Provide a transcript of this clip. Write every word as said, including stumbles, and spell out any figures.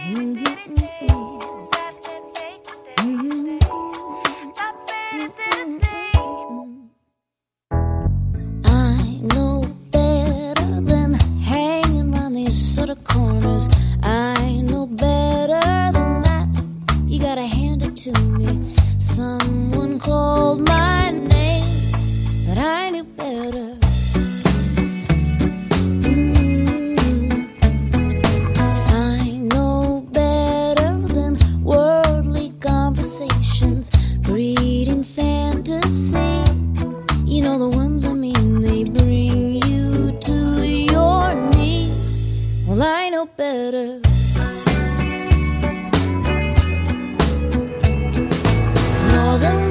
I know better than hanging around these sort of corners. I know better than that. You gotta hand it to me. Someone called my name, but I knew better. Mm. I know better than worldly conversations, breeding fantasies. You know the ones I mean, they bring you to your knees. Well, I know better. More than